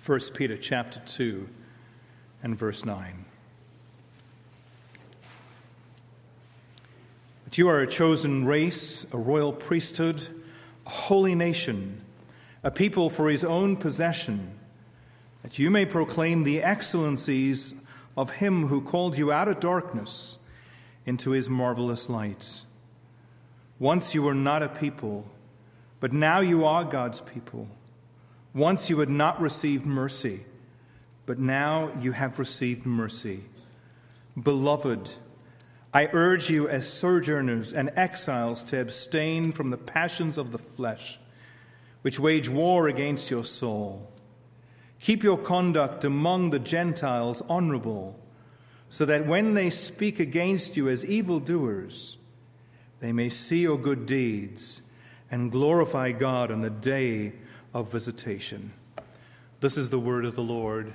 1 Peter chapter 2 and verse 9. But you are a chosen race, a royal priesthood, a holy nation, a people for his own possession, that you may proclaim the excellencies of him who called you out of darkness into his marvelous light. Once you were not a people, but now you are God's people. Once you had not received mercy, but now you have received mercy. Beloved, I urge you as sojourners and exiles to abstain from the passions of the flesh, which wage war against your soul. Keep your conduct among the Gentiles honorable, so that when they speak against you as evildoers, they may see your good deeds and glorify God on the day of visitation. This is the word of the Lord.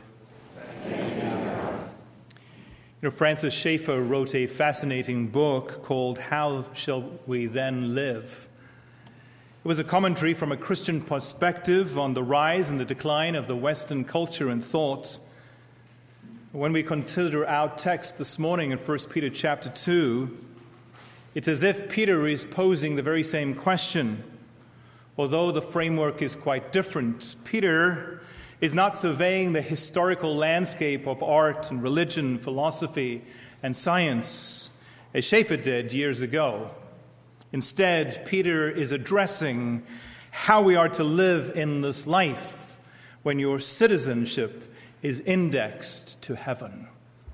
Francis Schaeffer wrote a fascinating book called How Shall We Then Live? It was a commentary from a Christian perspective on the rise and the decline of the Western culture and thought. When we consider our text this morning in 1 Peter chapter 2, it's as if Peter is posing the very same question. Although the framework is quite different, Peter is not surveying the historical landscape of art and religion, philosophy and science, as Schaeffer did years ago. Instead, Peter is addressing how we are to live in this life when your citizenship is indexed to heaven.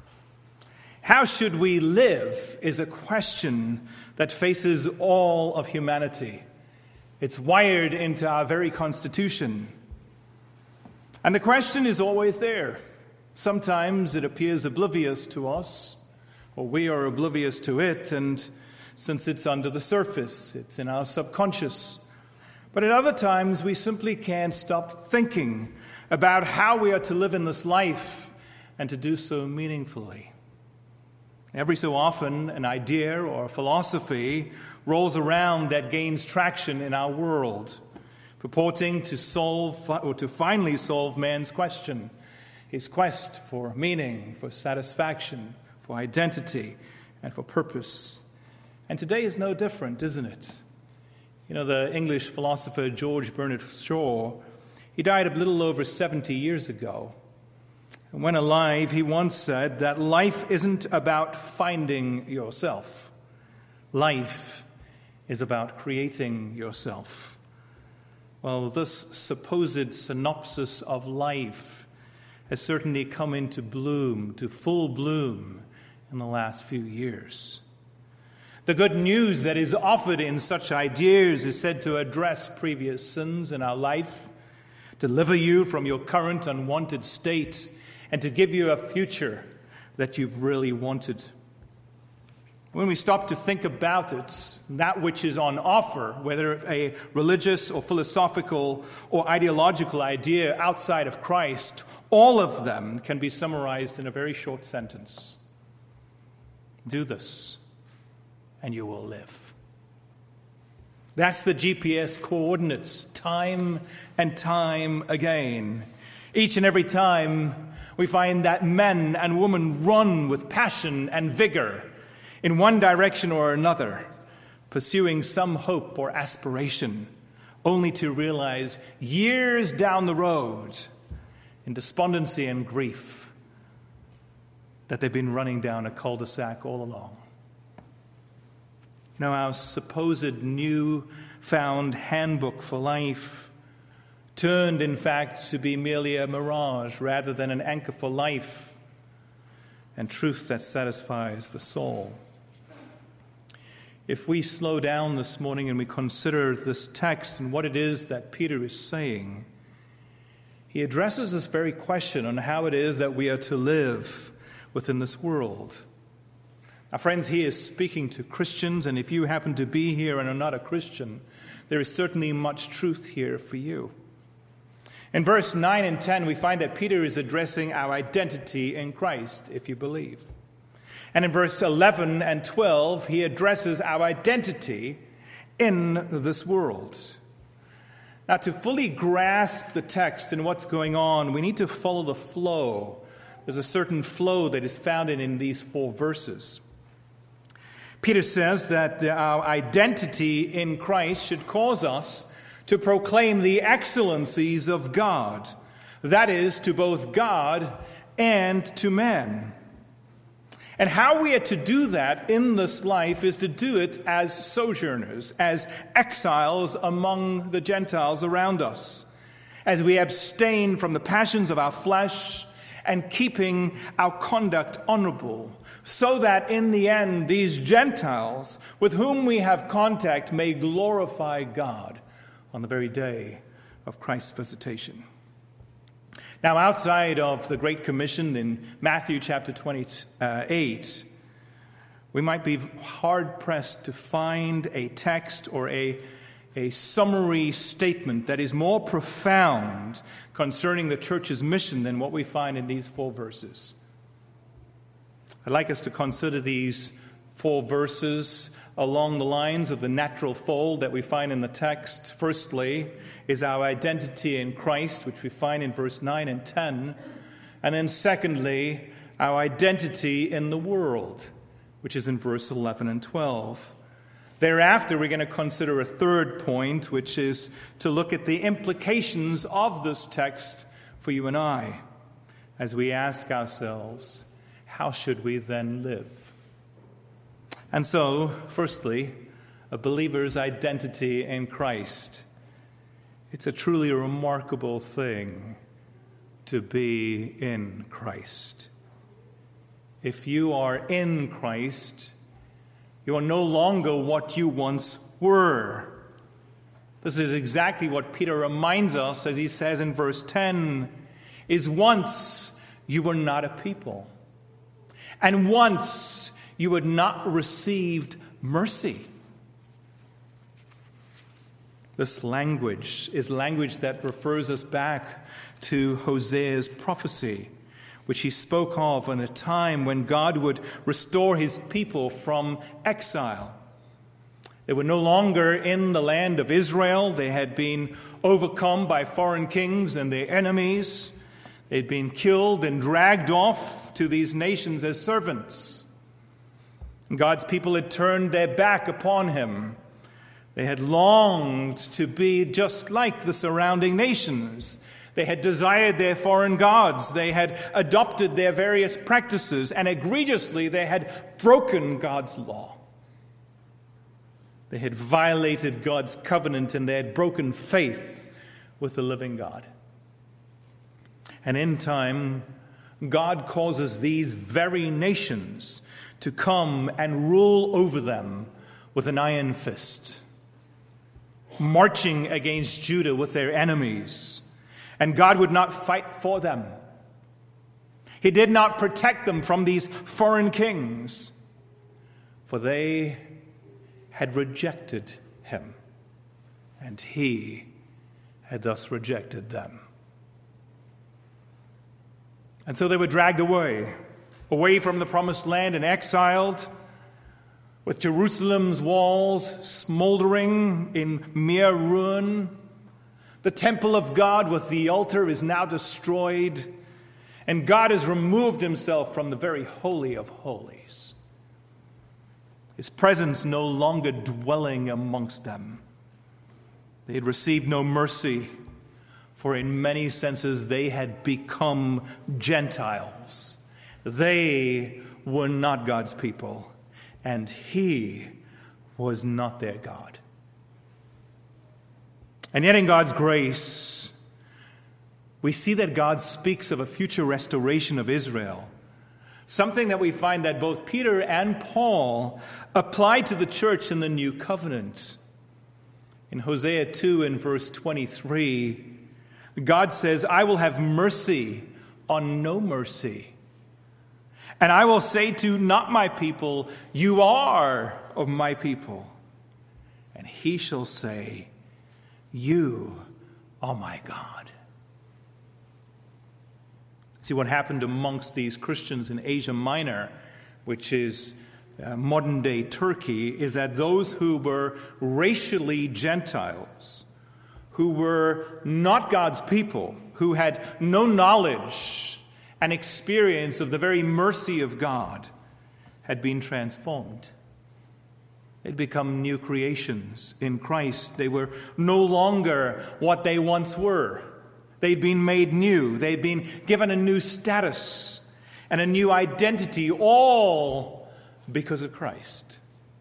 How should we live is a question that faces all of humanity. It's wired into our very constitution. And the question is always there. Sometimes it appears oblivious to us, or we are oblivious to it, and since it's under the surface, it's in our subconscious. But at other times, we simply can't stop thinking about how we are to live in this life and to do so meaningfully. Every so often, an idea or a philosophy rolls around that gains traction in our world, purporting to solve or to finally solve man's question, his quest for meaning, for satisfaction, for identity, and for purpose. And today is no different, isn't it? The English philosopher George Bernard Shaw, he died a little over 70 years ago. And when alive, he once said that life isn't about finding yourself. Life is about creating yourself. Well, this supposed synopsis of life has certainly come into bloom, to full bloom, in the last few years. The good news that is offered in such ideas is said to address previous sins in our life, deliver you from your current unwanted state, and to give you a future that you've really wanted. When we stop to think about it, that which is on offer, whether a religious or philosophical or ideological idea outside of Christ, all of them can be summarized in a very short sentence. Do this, and you will live. That's the GPS coordinates, time and time again. Each and every time we find that men and women run with passion and vigor in one direction or another, pursuing some hope or aspiration, only to realize years down the road, in despondency and grief, that they've been running down a cul-de-sac all along. Our supposed new-found handbook for life turned, in fact, to be merely a mirage rather than an anchor for life and truth that satisfies the soul. If we slow down this morning and we consider this text and what it is that Peter is saying, he addresses this very question on how it is that we are to live within this world. Now, friends, he is speaking to Christians, and if you happen to be here and are not a Christian, there is certainly much truth here for you. In verse 9 and 10, we find that Peter is addressing our identity in Christ, if you believe. And in verse 11 and 12, he addresses our identity in this world. Now, to fully grasp the text and what's going on, we need to follow the flow. There's a certain flow that is found in these 4 verses. Peter says that our identity in Christ should cause us to proclaim the excellencies of God. That is, to both God and to men. And how we are to do that in this life is to do it as sojourners, as exiles among the Gentiles around us, as we abstain from the passions of our flesh and keeping our conduct honorable, so that in the end these Gentiles with whom we have contact may glorify God on the very day of Christ's visitation. Now, outside of the Great Commission in Matthew chapter 28, we might be hard-pressed to find a text or a summary statement that is more profound concerning the church's mission than what we find in these 4 verses. I'd like us to consider these 4 verses along the lines of the natural fold that we find in the text. Firstly, is our identity in Christ, which we find in verse 9 and 10. And then secondly, our identity in the world, which is in verse 11 and 12. Thereafter, we're going to consider a third point, which is to look at the implications of this text for you and I, as we ask ourselves, how should we then live? And so, firstly, a believer's identity in Christ. It's a truly remarkable thing to be in Christ. If you are in Christ, you are no longer what you once were. This is exactly what Peter reminds us as he says in verse 10, is once you were not a people, and once you had not received mercy. This language is language that refers us back to Hosea's prophecy, which he spoke of in a time when God would restore his people from exile. They were no longer in the land of Israel. They had been overcome by foreign kings and their enemies. They'd been killed and dragged off to these nations as servants. And God's people had turned their back upon him. They had longed to be just like the surrounding nations. They had desired their foreign gods. They had adopted their various practices, and egregiously they had broken God's law. They had violated God's covenant, and they had broken faith with the living God. And in time, God causes these very nations to come and rule over them with an iron fist, marching against Judah with their enemies. And God would not fight for them. He did not protect them from these foreign kings, for they had rejected him, and he had thus rejected them. And so they were dragged away from the promised land and exiled, with Jerusalem's walls smoldering in mere ruin. The temple of God with the altar is now destroyed, and God has removed himself from the very holy of holies. His presence no longer dwelling amongst them. They had received no mercy, for in many senses they had become Gentiles. They were not God's people, and he was not their God. And yet in God's grace, we see that God speaks of a future restoration of Israel, something that we find that both Peter and Paul apply to the church in the new covenant. In Hosea 2 and verse 23, God says, I will have mercy on no mercy. And I will say to not my people, you are of my people. And he shall say, you are my God. See, what happened amongst these Christians in Asia Minor, which is modern-day Turkey, is that those who were racially Gentiles, who were not God's people, who had no knowledge and experience of the very mercy of God, had been transformed. They'd become new creations in Christ. They were no longer what they once were. They'd been made new. They'd been given a new status and a new identity, all because of Christ.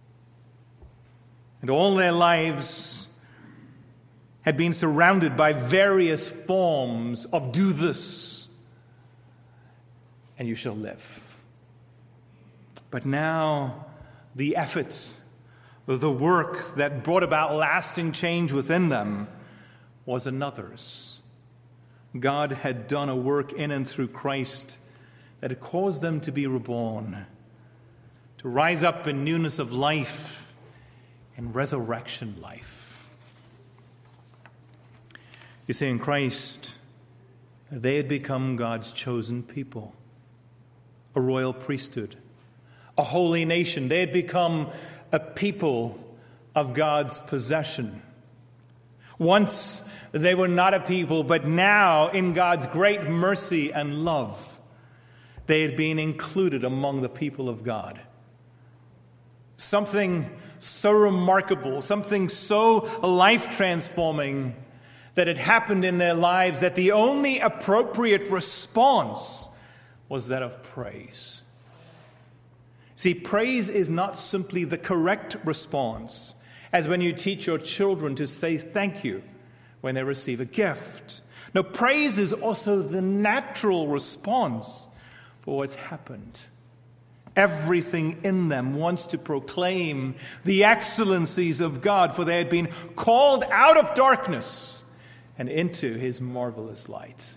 And all their lives had been surrounded by various forms of do this, and you shall live. But now the efforts, the work that brought about lasting change within them was another's. God had done a work in and through Christ that had caused them to be reborn, to rise up in newness of life and resurrection life. You see, in Christ, they had become God's chosen people, a royal priesthood, a holy nation. They had become a people of God's possession. Once they were not a people, but now, in God's great mercy and love, they had been included among the people of God. Something so remarkable, something so life-transforming that had happened in their lives that the only appropriate response was that of praise. See, praise is not simply the correct response, as when you teach your children to say thank you when they receive a gift. No, praise is also the natural response for what's happened. Everything in them wants to proclaim the excellencies of God, for they had been called out of darkness and into his marvelous light.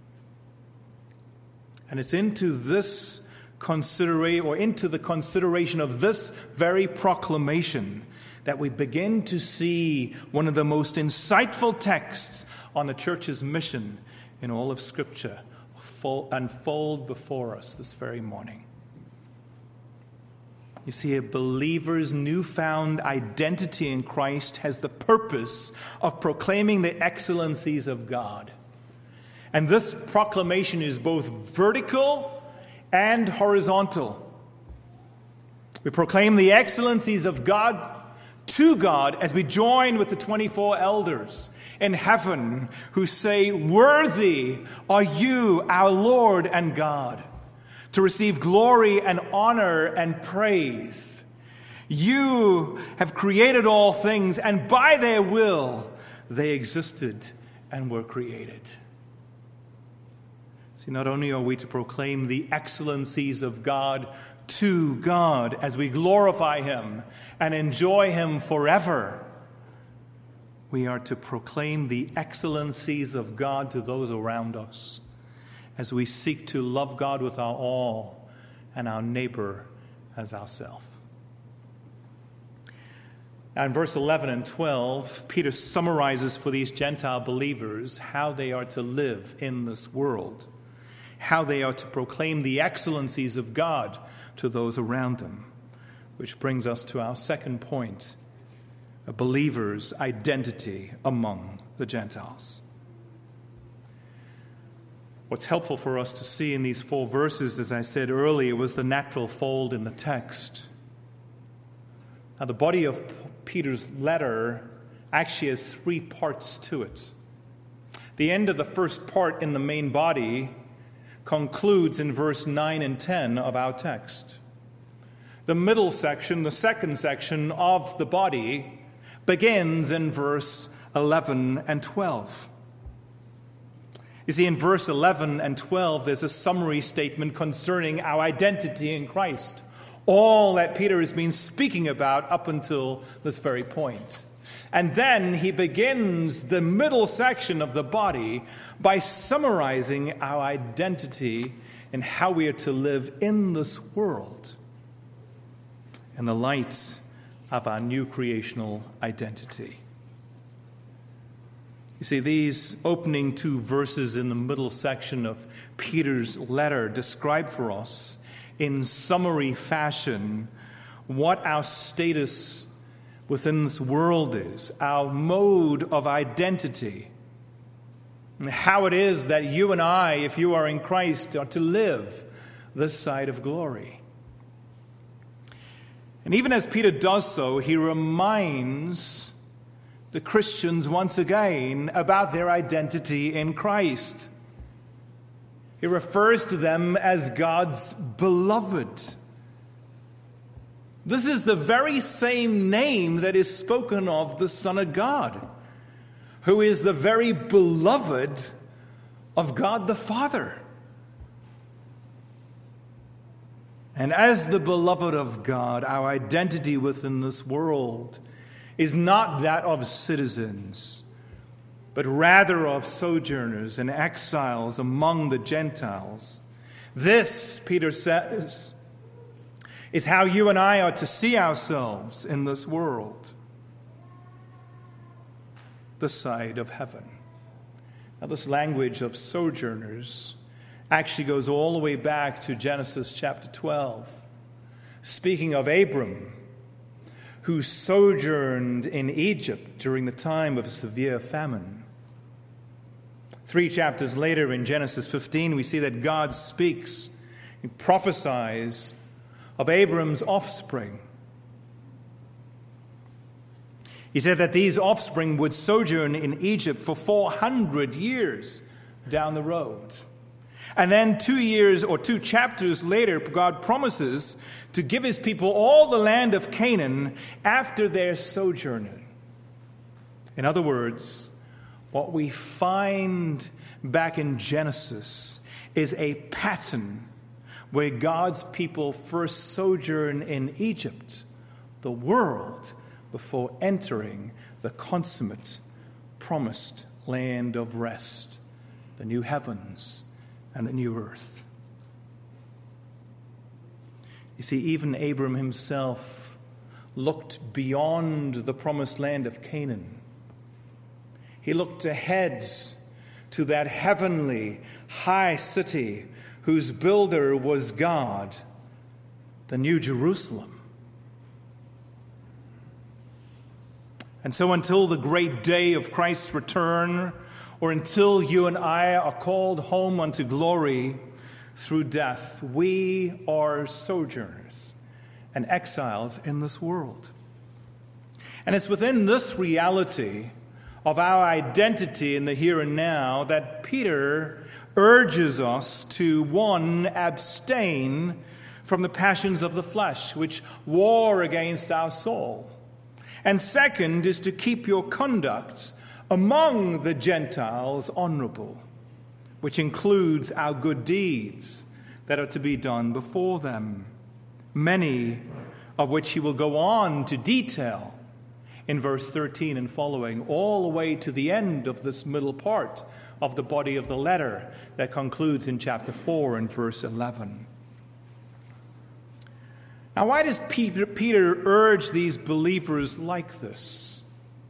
And it's into this into the consideration of this very proclamation that we begin to see one of the most insightful texts on the church's mission in all of Scripture unfold before us this very morning. You see, a believer's newfound identity in Christ has the purpose of proclaiming the excellencies of God. And this proclamation is both vertical and horizontal. We proclaim the excellencies of God to God as we join with the 24 elders in heaven who say, "Worthy are you, our Lord and God, to receive glory and honor and praise. You have created all things, and by their will they existed and were created." See, not only are we to proclaim the excellencies of God to God as we glorify him and enjoy him forever, we are to proclaim the excellencies of God to those around us as we seek to love God with our all and our neighbor as ourself. Now in verse 11 and 12, Peter summarizes for these Gentile believers how they are to live in this world, how they are to proclaim the excellencies of God to those around them, which brings us to our second point, a believer's identity among the Gentiles. What's helpful for us to see in these 4 verses, as I said earlier, was the natural fold in the text. Now, the body of Peter's letter actually has 3 parts to it. The end of the first part in the main body concludes in verse 9 and 10 of our text. The middle section, the second section of the body, begins in verse 11 and 12. You see, in verse 11 and 12, there's a summary statement concerning our identity in Christ. All that Peter has been speaking about up until this very point. And then he begins the middle section of the body by summarizing our identity and how we are to live in this world in the light of our new creational identity. You see, these opening 2 verses in the middle section of Peter's letter describe for us in summary fashion what our status within this world is, our mode of identity, and how it is that you and I, if you are in Christ, are to live this side of glory. And even as Peter does so, he reminds the Christians once again about their identity in Christ. He refers to them as God's beloved. This is the very same name that is spoken of the Son of God, who is the very beloved of God the Father. And as the beloved of God, our identity within this world is not that of citizens, but rather of sojourners and exiles among the Gentiles. This, Peter says, is how you and I are to see ourselves in this world, the side of heaven. Now, this language of sojourners actually goes all the way back to Genesis chapter 12, speaking of Abram, who sojourned in Egypt during the time of a severe famine. 3 chapters later in Genesis 15, we see that God speaks, he prophesies of Abram's offspring. He said that these offspring would sojourn in Egypt for 400 years down the road. And then 2 years or 2 chapters later, God promises to give his people all the land of Canaan after their sojourning. In other words, what we find back in Genesis is a pattern where God's people first sojourn in Egypt, the world, before entering the consummate, promised land of rest, the new heavens and the new earth. You see, even Abram himself looked beyond the promised land of Canaan. He looked ahead to that heavenly high city whose builder was God, the New Jerusalem. And so until the great day of Christ's return, or until you and I are called home unto glory through death, we are sojourners and exiles in this world. And it's within this reality of our identity in the here and now that Peter urges us to, 1, abstain from the passions of the flesh, which war against our soul. And 2nd is to keep your conduct among the Gentiles honorable, which includes our good deeds that are to be done before them, many of which he will go on to detail in verse 13 and following, all the way to the end of this middle part of the body of the letter that concludes in chapter 4 and verse 11. Now, why does Peter urge these believers like this?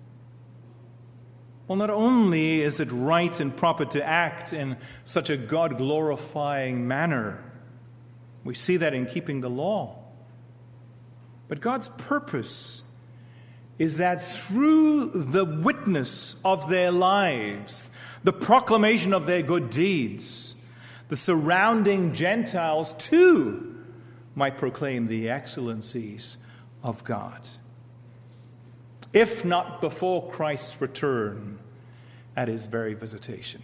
Well, not only is it right and proper to act in such a God-glorifying manner, we see that in keeping the law, but God's purpose is that through the witness of their lives, the proclamation of their good deeds, the surrounding Gentiles too might proclaim the excellencies of God. If not before Christ's return, at his very visitation.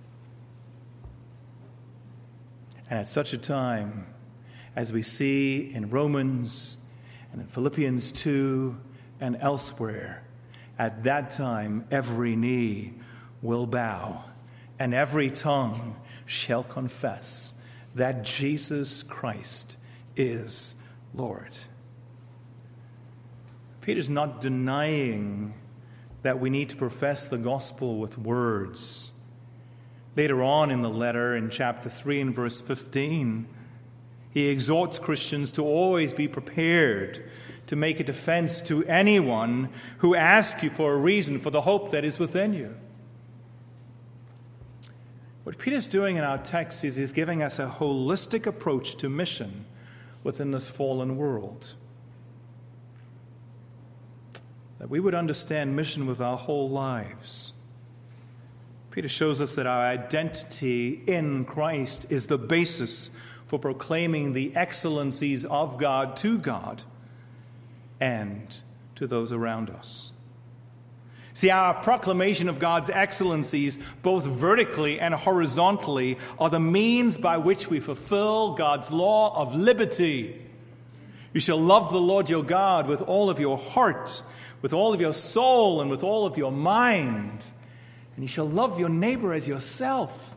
And at such a time, as we see in Romans and in Philippians 2 and elsewhere, at that time every knee will bow and every tongue shall confess that Jesus Christ is Lord. Peter's not denying that we need to profess the gospel with words. Later on in the letter, in chapter 3 and verse 15, he exhorts Christians to always be prepared to make a defense to anyone who asks you for a reason for the hope that is within you. What Peter's doing in our text is he's giving us a holistic approach to mission within this fallen world. that we would understand mission with our whole lives. Peter shows us that our identity in Christ is the basis for proclaiming the excellencies of God and to those around us. See, our proclamation of God's excellencies, both vertically and horizontally, are the means by which we fulfill God's law of liberty. You shall love the Lord your God with all of your heart, with all of your soul, and with all of your mind. And you shall love your neighbor as yourself.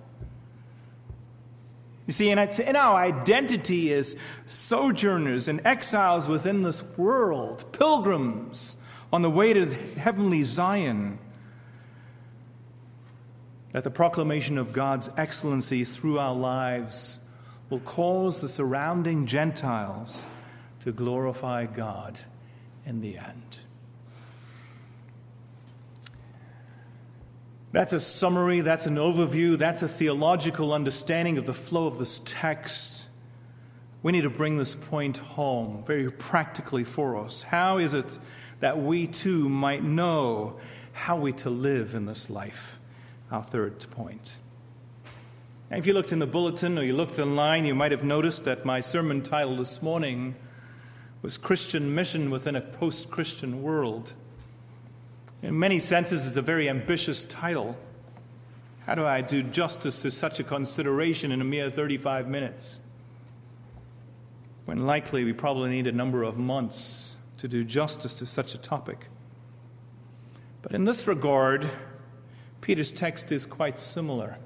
You see, in our identity as sojourners and exiles within this world, pilgrims on the way to heavenly Zion, that the proclamation of God's excellencies through our lives will cause the surrounding Gentiles to glorify God in the end. That's a summary, that's an overview, that's a theological understanding of the flow of this text. We need to bring this point home very practically for us. How is it that we too might know how we to live in this life? Our third point. And if you looked in the bulletin or you looked online, you might have noticed that my sermon title this morning was Christian Mission Within a Post-Christian World. In many senses, it's a very ambitious title. How do I do justice to such a consideration in a mere 35 minutes? When likely we probably need a number of months to do justice to such a topic. But in this regard, Peter's text is quite similar.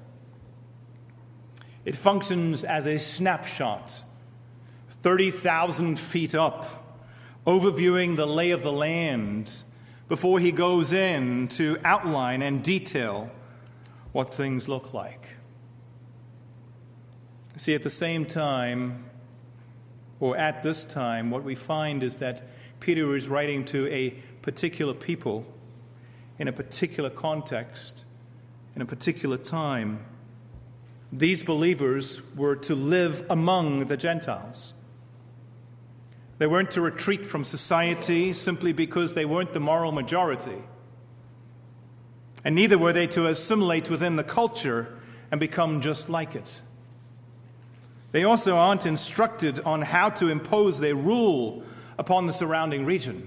It functions as a snapshot, 30,000 feet up, overviewing the lay of the land before he goes in to outline and detail what things look like. See, at the same time, or at this time, what we find is that Peter is writing to a particular people in a particular context, in a particular time. These believers were to live among the Gentiles. They weren't to retreat from society simply because they weren't the moral majority. And neither were they to assimilate within the culture and become just like it. They also aren't instructed on how to impose their rule upon the surrounding region.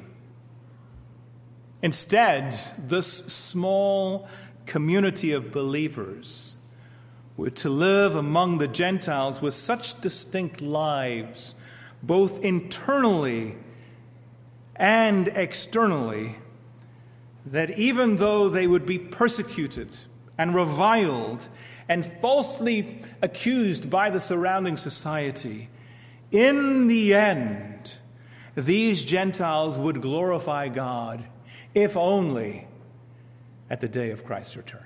Instead, this small community of believers were to live among the Gentiles with such distinct lives, both internally and externally, that even though they would be persecuted and reviled and falsely accused by the surrounding society, in the end, these Gentiles would glorify God, if only at the day of Christ's return.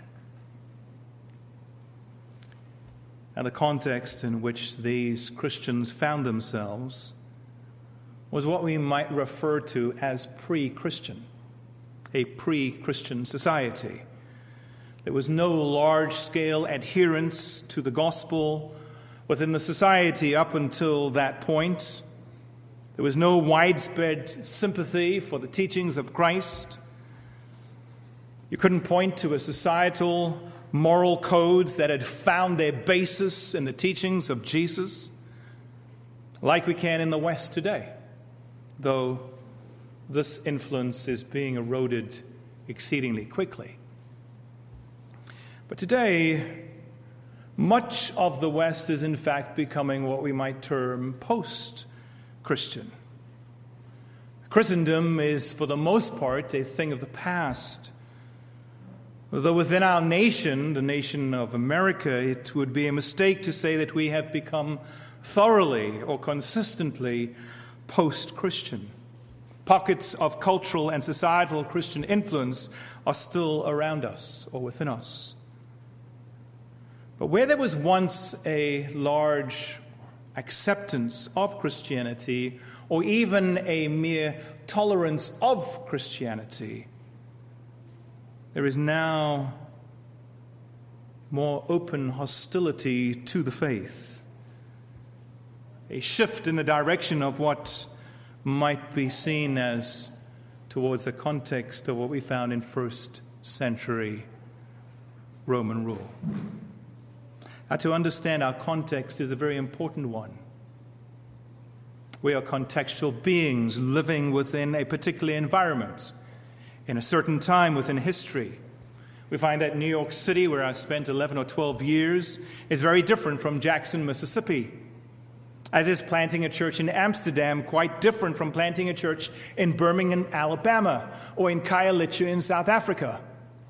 And the context in which these Christians found themselves was what we might refer to as pre-Christian, a pre-Christian society. There was no large-scale adherence to the gospel within the society up until that point. There was no widespread sympathy for the teachings of Christ. You couldn't point to a societal moral codes that had found their basis in the teachings of Jesus, like we can in the West today, though this influence is being eroded exceedingly quickly. But today, much of the West is in fact becoming what we might term post-Christian. Christendom is, for the most part, a thing of the past. Though within our nation, the nation of America, it would be a mistake to say that we have become thoroughly or consistently post-Christian. Pockets of cultural and societal Christian influence are still around us or within us. But where there was once a large acceptance of Christianity, or even a mere tolerance of Christianity, there is now more open hostility to the faith, a shift in the direction of what might be seen as towards the context of what we found in first century Roman rule. Now, to understand our context is a very important one. We are contextual beings living within a particular environment, in a certain time within history. We find that New York City, where I spent 11 or 12 years, is very different from Jackson, Mississippi. As is planting a church in Amsterdam quite different from planting a church in Birmingham, Alabama, or in Khayelitsha in South Africa.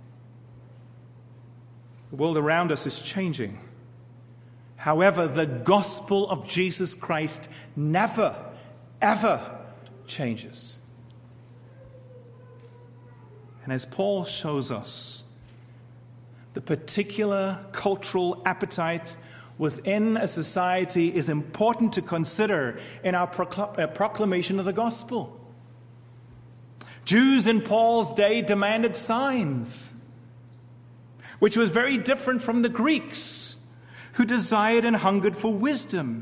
The world around us is changing. However, the gospel of Jesus Christ never, ever changes. And as Paul shows us, the particular cultural appetite within a society is important to consider in our proclamation of the gospel. Jews in Paul's day demanded signs, which was very different from the Greeks, who desired and hungered for wisdom.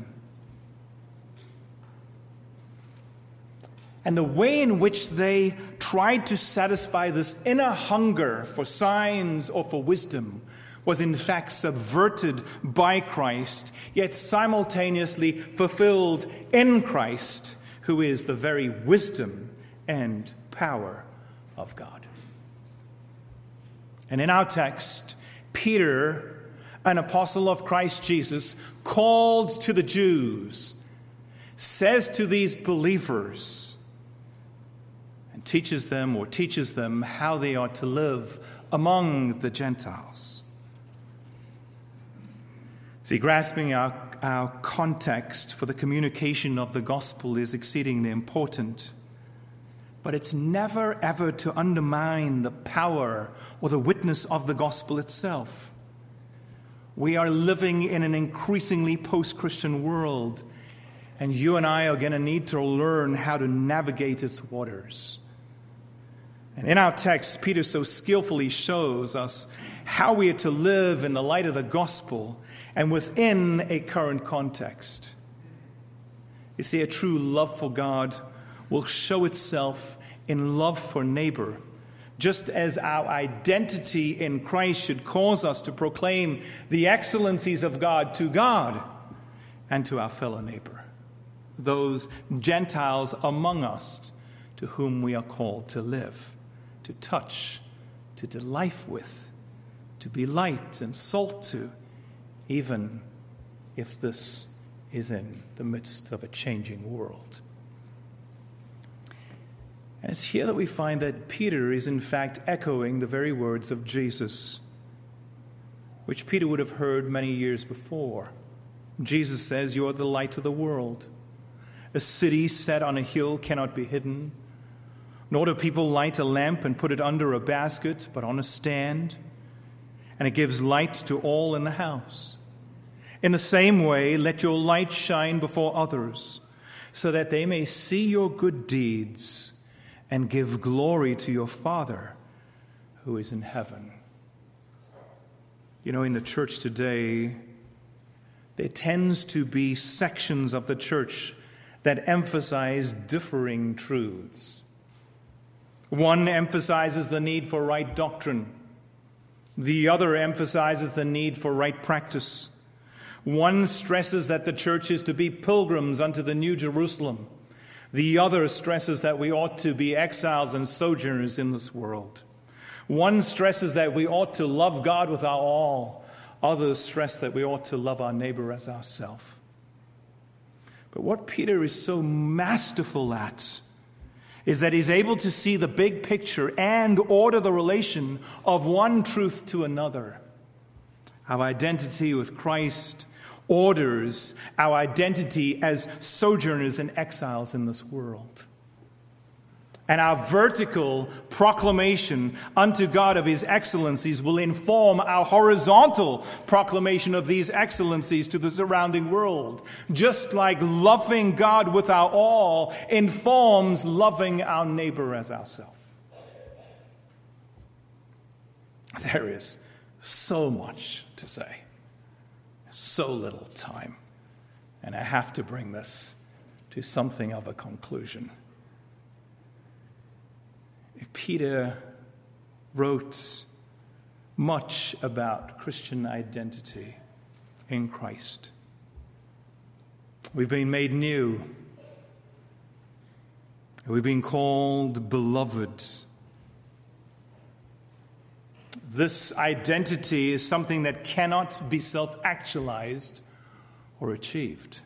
And the way in which they tried to satisfy this inner hunger for signs or for wisdom was in fact subverted by Christ, yet simultaneously fulfilled in Christ, who is the very wisdom and power of God. And in our text, Peter, an apostle of Christ Jesus, called to the Jews, says to these believers and teaches them how they are to live among the Gentiles. See, grasping our context for the communication of the gospel is exceedingly important. But it's never, ever to undermine the power or the witness of the gospel itself. We are living in an increasingly post-Christian world, and you and I are going to need to learn how to navigate its waters. And in our text, Peter so skillfully shows us how we are to live in the light of the gospel and within a current context. You see, a true love for God will show itself in love for neighbor, just as our identity in Christ should cause us to proclaim the excellencies of God to God and to our fellow neighbor, those Gentiles among us to whom we are called to live, to touch, to delight with, to be light and salt to, even if this is in the midst of a changing world. And it's here that we find that Peter is in fact echoing the very words of Jesus, which Peter would have heard many years before. Jesus says, "You are the light of the world. A city set on a hill cannot be hidden. Nor do people light a lamp and put it under a basket, but on a stand, and it gives light to all in the house. In the same way, let your light shine before others, so that they may see your good deeds and give glory to your Father who is in heaven." You know, in the church today, there tends to be sections of the church that emphasize differing truths. One emphasizes the need for right doctrine. The other emphasizes the need for right practice. One stresses that the church is to be pilgrims unto the New Jerusalem. The other stresses that we ought to be exiles and sojourners in this world. One stresses that we ought to love God with our all. Others stress that we ought to love our neighbor as ourselves. But what Peter is so masterful at is that he's able to see the big picture and order the relation of one truth to another. Our identity with Christ orders our identity as sojourners and exiles in this world. And our vertical proclamation unto God of his excellencies will inform our horizontal proclamation of these excellencies to the surrounding world. Just like loving God with our all informs loving our neighbor as ourselves. There is so much to say, so little time, and I have to bring this to something of a conclusion. Peter wrote much about Christian identity in Christ. We've been made new. We've been called beloved. This identity is something that cannot be self-actualized or achieved.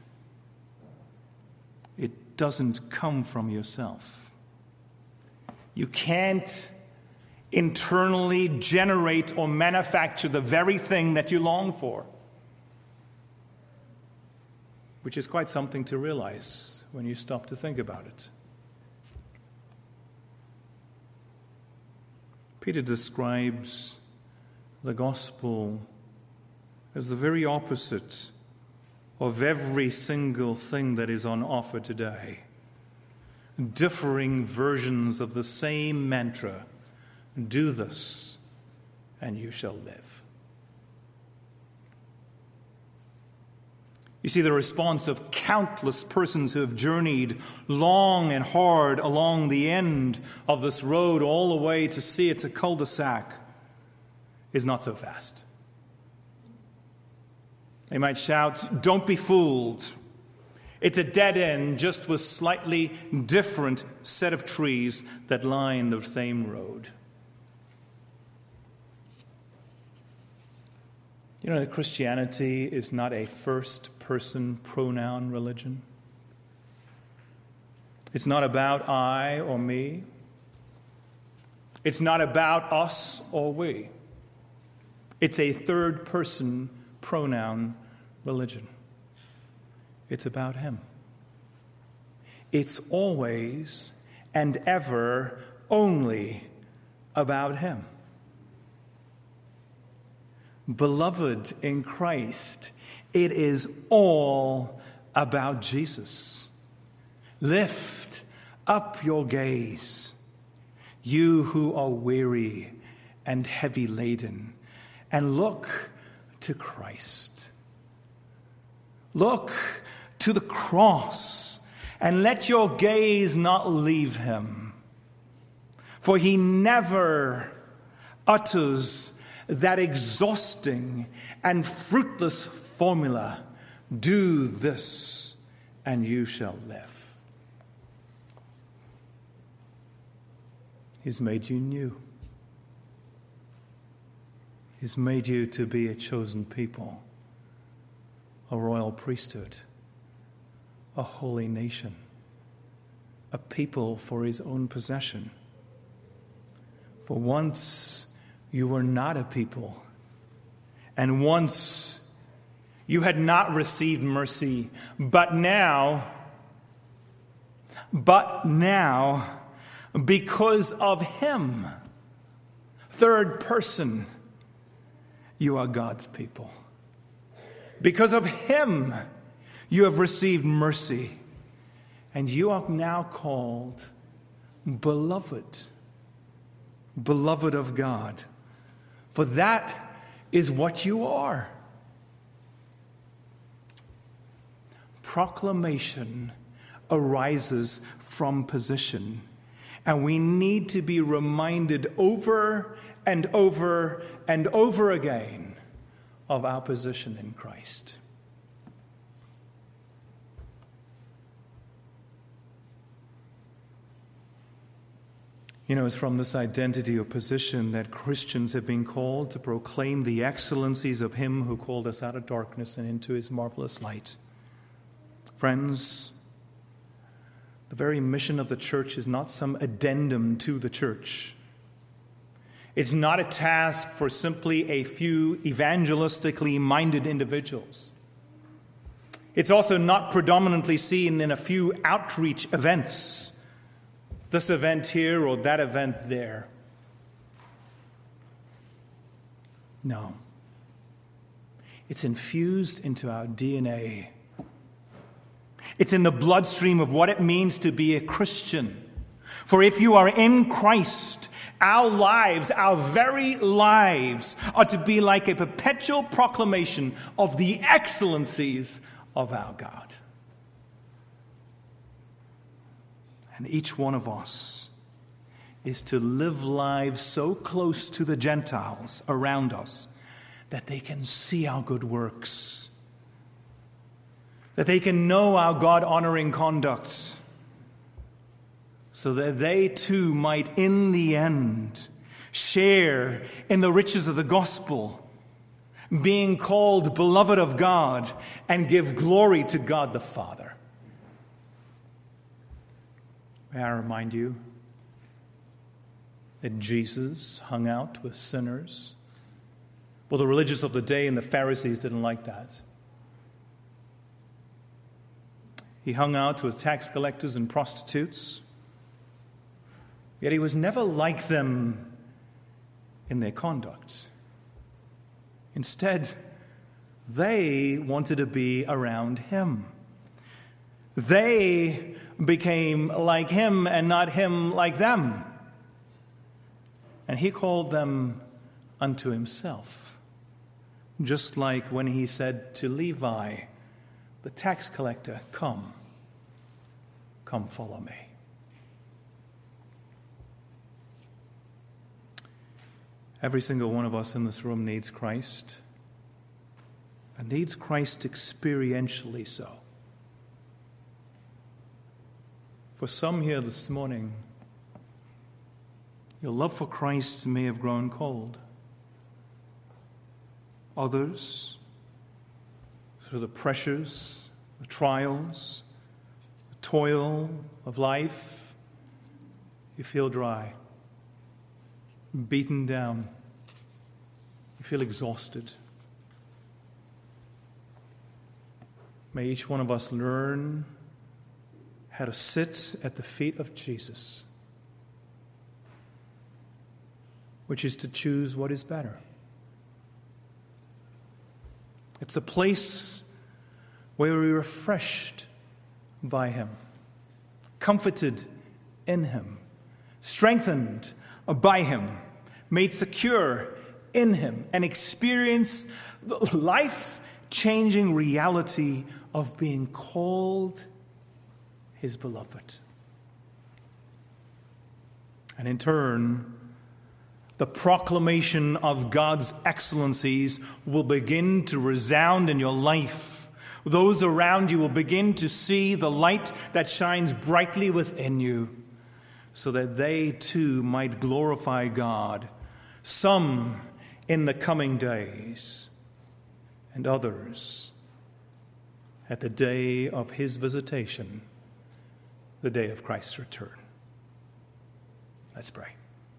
It doesn't come from yourself. You can't internally generate or manufacture the very thing that you long for, which is quite something to realize when you stop to think about it. Peter describes the gospel as the very opposite of every single thing that is on offer today. Differing versions of the same mantra: do this and you shall live. You see, the response of countless persons who have journeyed long and hard along the end of this road all the way to see it's a cul-de-sac is not so fast. They might shout, "Don't be fooled. It's a dead end, just with slightly different set of trees that line the same road." You know that Christianity is not a first-person pronoun religion. It's not about I or me. It's not about us or we. It's a third-person pronoun religion. It's about Him. It's always and ever only about Him. Beloved in Christ, it is all about Jesus. Lift up your gaze, you who are weary and heavy laden, and look to Christ. Look to the cross, and let your gaze not leave Him. For He never utters that exhausting and fruitless formula: do this and you shall live. He's made you new. He's made you to be a chosen people, a royal priesthood, a holy nation, a people for His own possession. For once you were not a people, and once you had not received mercy, but now, because of Him, third person, you are God's people. Because of Him, you have received mercy, and you are now called beloved, beloved of God. For that is what you are. Proclamation arises from position, and we need to be reminded over and over and over again of our position in Christ. You know, it's from this identity or position that Christians have been called to proclaim the excellencies of Him who called us out of darkness and into His marvelous light. Friends, the very mission of the church is not some addendum to the church. It's not a task for simply a few evangelistically minded individuals. It's also not predominantly seen in a few outreach events. This event here or that event there. No. It's infused into our DNA. It's in the bloodstream of what it means to be a Christian. For if you are in Christ, our lives, our very lives, are to be like a perpetual proclamation of the excellencies of our God. And each one of us is to live lives so close to the Gentiles around us that they can see our good works, that they can know our God-honoring conduct, so that they too might, in the end, share in the riches of the gospel, being called beloved of God, and give glory to God the Father. May I remind you that Jesus hung out with sinners? Well, the religious of the day and the Pharisees didn't like that. He hung out with tax collectors and prostitutes, yet he was never like them in their conduct. Instead, they wanted to be around him. They became like him and not him like them. And he called them unto himself, just like when he said to Levi, the tax collector, come follow me. Every single one of us in this room needs Christ, and needs Christ experientially so. For some here this morning, your love for Christ may have grown cold. Others, through the pressures, the trials, the toil of life, you feel dry, beaten down. You feel exhausted. May each one of us learn how to sit at the feet of Jesus, which is to choose what is better. It's a place where we're refreshed by him, comforted in him, strengthened by him, made secure in him, and experience the life-changing reality of being called his beloved. And in turn, the proclamation of God's excellencies will begin to resound in your life. Those around you will begin to see the light that shines brightly within you, so that they too might glorify God, some in the coming days, and others at the day of his visitation, the day of Christ's return. Let's pray.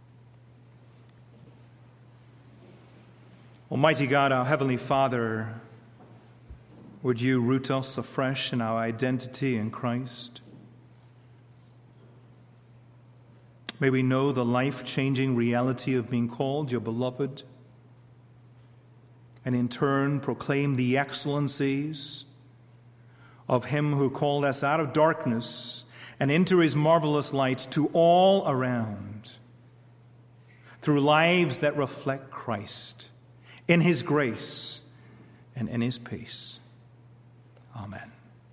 Almighty God, our Heavenly Father, would you root us afresh in our identity in Christ? May we know the life-changing reality of being called your beloved, and in turn proclaim the excellencies of him who called us out of darkness and into his marvelous light to all around, through lives that reflect Christ, in his grace and in his peace. Amen.